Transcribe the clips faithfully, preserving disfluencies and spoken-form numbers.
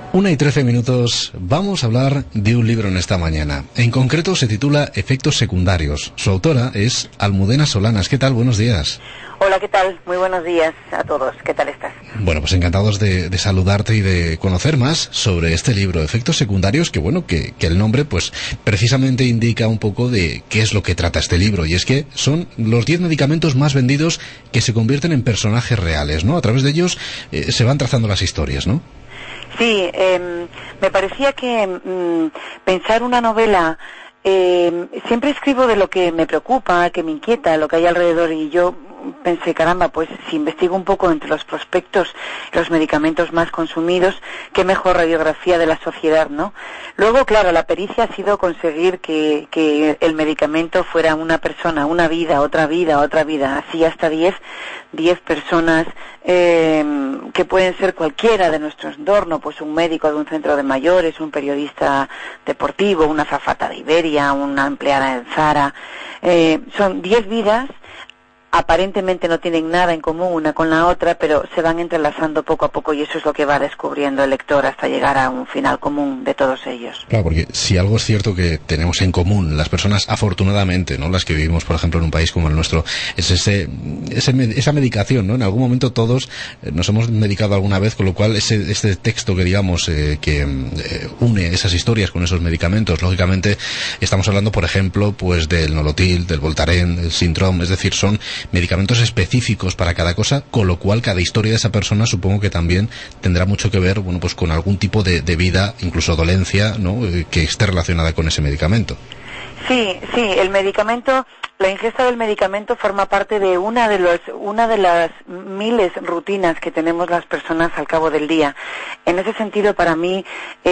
Una y trece minutos, vamos a hablar de un libro en esta mañana. En concreto se titula Efectos secundarios. Su autora es Almudena Solanas. ¿Qué tal? Buenos días. Hola, ¿qué tal? Muy buenos días a todos. ¿Qué tal estás? Bueno, pues encantados de, de saludarte y de conocer más sobre este libro, Efectos secundarios, que bueno, que, que el nombre pues precisamente indica un poco de qué es lo que trata este libro. Y es que son los diez medicamentos más vendidos que se convierten en personajes reales, ¿no? A través de ellos eh, se van trazando las historias, ¿no? Sí, eh, me parecía que mm, pensar una novela, eh, siempre escribo de lo que me preocupa, que me inquieta, lo que hay alrededor, y yo pensé, caramba, pues si investigo un poco entre los prospectos, los medicamentos más consumidos, qué mejor radiografía de la sociedad, ¿no? Luego, claro, la pericia ha sido conseguir que, que el medicamento fuera una persona, una vida, otra vida, otra vida, así hasta diez, diez personas, eh, que pueden ser cualquiera de nuestro entorno, pues un médico de un centro de mayores, un periodista deportivo, una azafata de Iberia, una empleada en Zara, eh, son diez vidas. Aparentemente no tienen nada en común una con la otra, pero se van entrelazando poco a poco y eso es lo que va descubriendo el lector hasta llegar a un final común de todos ellos. Claro, porque si algo es cierto que tenemos en común las personas, afortunadamente, ¿no? Las que vivimos, por ejemplo, en un país como el nuestro, es ese, ese esa medicación, ¿no? En algún momento todos nos hemos medicado alguna vez, con lo cual ese este texto que digamos eh, que eh, une esas historias con esos medicamentos, lógicamente estamos hablando, por ejemplo, pues del Nolotil, del Voltaren, del Sintrom, es decir, son medicamentos específicos para cada cosa, con lo cual cada historia de esa persona supongo que también tendrá mucho que ver, bueno, pues con algún tipo de, de vida, incluso dolencia, ¿no?, eh, que esté relacionada con ese medicamento. Sí, sí, el medicamento, la ingesta del medicamento forma parte de una de los, una de las miles rutinas que tenemos las personas al cabo del día. En ese sentido, para mí,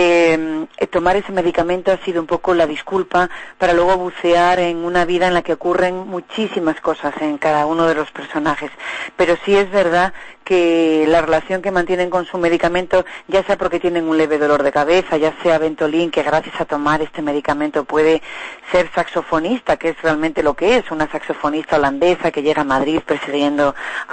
eh, tomar ese medicamento ha sido un poco la disculpa para luego bucear en una vida en la que ocurren muchísimas cosas en cada uno de los personajes. Pero sí es verdad que la relación que mantienen con su medicamento, ya sea porque tienen un leve dolor de cabeza, ya sea Ventolin, que gracias a tomar este medicamento puede ser saxofonista, que es realmente lo que es, una saxofonista holandesa que llega a Madrid persiguiendo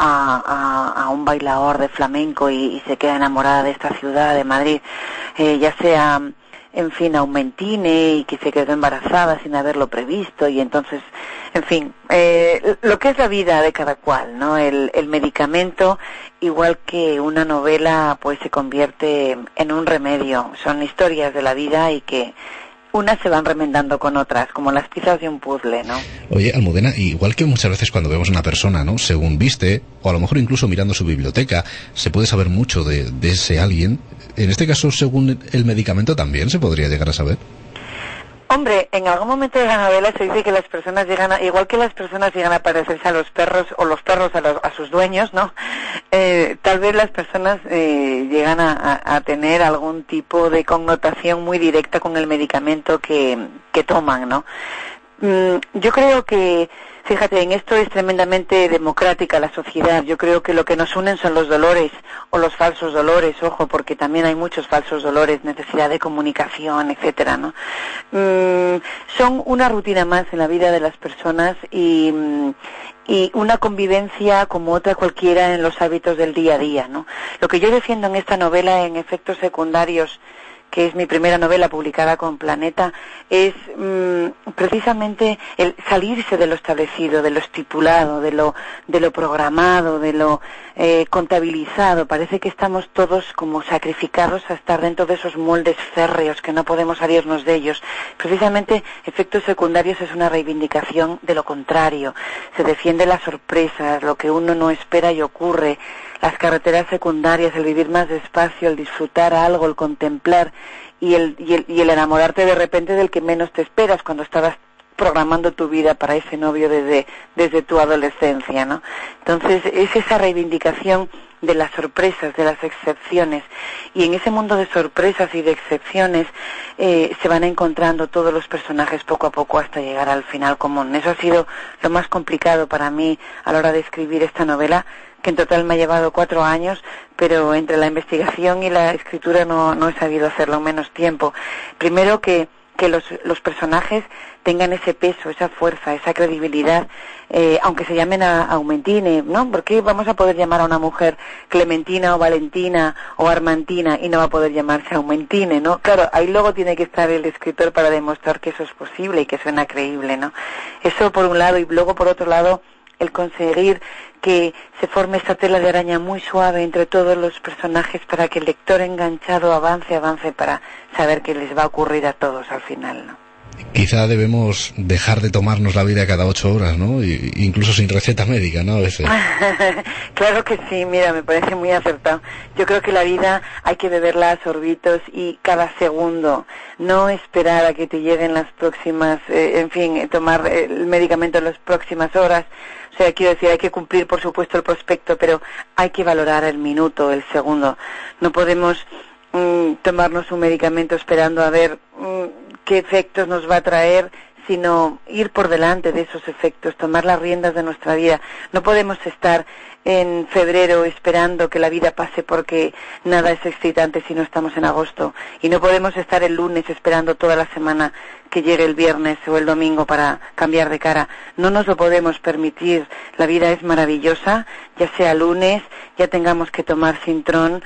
a, a, a un bailador de flamenco y, y se queda enamorada de esta ciudad de Madrid, eh, ya sea, en fin, Aumentine, y que se quedó embarazada sin haberlo previsto, y entonces, en fin, eh, lo que es la vida de cada cual, ¿no? El, el medicamento, igual que una novela, pues se convierte en un remedio. Son historias de la vida y que unas se van remendando con otras, como las piezas de un puzzle, ¿no? Oye, Almudena, igual que muchas veces cuando vemos a una persona, ¿no?, según viste, o a lo mejor incluso mirando su biblioteca, se puede saber mucho de, de ese alguien, en este caso, según el medicamento también se podría llegar a saber. Hombre, en algún momento de la novela se dice que las personas llegan a, igual que las personas llegan a parecerse a los perros, o los perros a, los, a sus dueños, ¿no? Eh, tal vez las personas eh, llegan a, a, a tener algún tipo de connotación muy directa con el medicamento que, que toman, ¿no? Mm, yo creo que, fíjate, en esto es tremendamente democrática la sociedad. Yo creo que lo que nos unen son los dolores o los falsos dolores, ojo, porque también hay muchos falsos dolores, necesidad de comunicación, etcétera, ¿no? Mm, son una rutina más en la vida de las personas y, y una convivencia como otra cualquiera en los hábitos del día a día, ¿no? Lo que yo defiendo en esta novela, en Efectos secundarios, que es mi primera novela publicada con Planeta, es mmm, precisamente el salirse de lo establecido, de lo estipulado, de lo de lo programado, de lo eh, contabilizado. Parece que estamos todos como sacrificados a estar dentro de esos moldes férreos que no podemos salirnos de ellos. Precisamente Efectos secundarios es una reivindicación de lo contrario. Se defiende las sorpresas, lo que uno no espera y ocurre, las carreteras secundarias, el vivir más despacio, el disfrutar algo, el contemplar y el, y el, y el enamorarte de repente del que menos te esperas cuando estabas programando tu vida para ese novio desde, desde tu adolescencia, ¿no? Entonces es esa reivindicación de las sorpresas, de las excepciones, y en ese mundo de sorpresas y de excepciones eh, se van encontrando todos los personajes poco a poco hasta llegar al final común. Eso ha sido lo más complicado para mí a la hora de escribir esta novela, que en total me ha llevado cuatro años, pero entre la investigación y la escritura no, no he sabido hacerlo en menos tiempo. Primero que que los, los personajes tengan ese peso, esa fuerza, esa credibilidad, eh, aunque se llamen a, a Aumentine, ¿no? ¿Por qué vamos a poder llamar a una mujer Clementina o Valentina o Armantina y no va a poder llamarse Aumentine, ¿no? Claro, ahí luego tiene que estar el escritor para demostrar que eso es posible y que suena creíble, ¿no? Eso por un lado, y luego por otro lado, el conseguir que se forme esta tela de araña muy suave entre todos los personajes para que el lector enganchado avance, avance para saber qué les va a ocurrir a todos al final, ¿no? Quizá debemos dejar de tomarnos la vida cada ocho horas, ¿no? Y, incluso sin receta médica, ¿no? A veces. Claro que sí, mira, me parece muy acertado. Yo creo que la vida hay que beberla a sorbitos y cada segundo, no esperar a que te lleguen las próximas, eh, en fin, tomar el medicamento en las próximas horas. O sea, quiero decir, hay que cumplir, por supuesto, el prospecto, pero hay que valorar el minuto, el segundo. No podemos mm, tomarnos un medicamento esperando a ver mm, qué efectos nos va a traer, sino ir por delante de esos efectos, tomar las riendas de nuestra vida. No podemos estar en febrero esperando que la vida pase porque nada es excitante si no estamos en agosto. Y no podemos estar el lunes esperando toda la semana que llegue el viernes o el domingo para cambiar de cara. No nos lo podemos permitir. La vida es maravillosa, ya sea lunes, ya tengamos que tomar Sintrón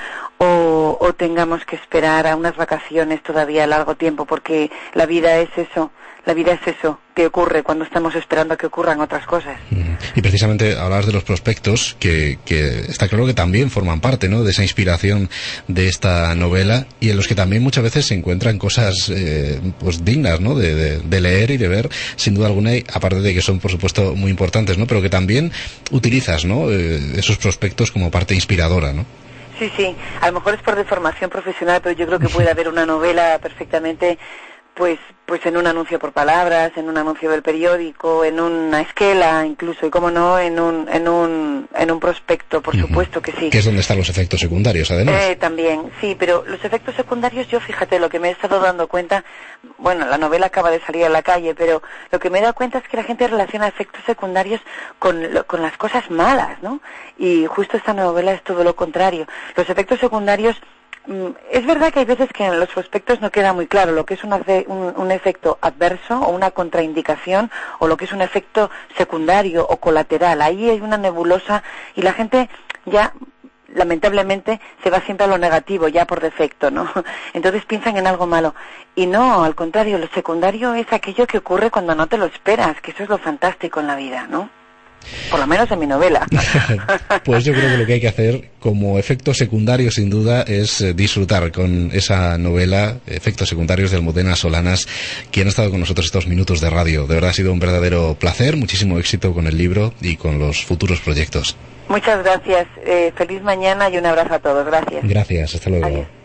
o, o tengamos que esperar a unas vacaciones todavía a largo tiempo, porque la vida es eso. La vida es eso, que ocurre cuando estamos esperando a que ocurran otras cosas. Y precisamente hablabas de los prospectos, que, que está claro que también forman parte, ¿no?, de esa inspiración de esta novela, y en los que también muchas veces se encuentran cosas eh, pues dignas, ¿no?, de, de, de leer y de ver, sin duda alguna, y aparte de que son, por supuesto, muy importantes, ¿no?, pero que también utilizas, ¿no?, eh, esos prospectos como parte inspiradora, ¿no? Sí, sí, a lo mejor es por deformación profesional, pero yo creo que puede haber una novela perfectamente pues pues en un anuncio por palabras, en un anuncio del periódico, en una esquela incluso, y cómo no, en un en un en un prospecto, por uh-huh. supuesto que sí. Que es donde están los efectos secundarios, además. Eh, también, sí, pero los efectos secundarios, yo fíjate, lo que me he estado dando cuenta, bueno, la novela acaba de salir a la calle, pero lo que me he dado cuenta es que la gente relaciona efectos secundarios con, lo, con las cosas malas, ¿no? Y justo esta novela es todo lo contrario. Los efectos secundarios, es verdad que hay veces que en los prospectos no queda muy claro lo que es un, un, un efecto adverso o una contraindicación o lo que es un efecto secundario o colateral. Ahí hay una nebulosa y la gente ya, lamentablemente, se va siempre a lo negativo ya por defecto, ¿no? Entonces piensan en algo malo. Y no, al contrario, lo secundario es aquello que ocurre cuando no te lo esperas, que eso es lo fantástico en la vida, ¿no? Por lo menos en mi novela. Pues yo creo que lo que hay que hacer como efecto secundario, sin duda, es disfrutar con esa novela, Efectos Secundarios, de Almudena Solanas, quien ha estado con nosotros estos minutos de radio. De verdad ha sido un verdadero placer, muchísimo éxito con el libro y con los futuros proyectos. Muchas gracias, eh, feliz mañana y un abrazo a todos. Gracias. Gracias, hasta luego. Adiós.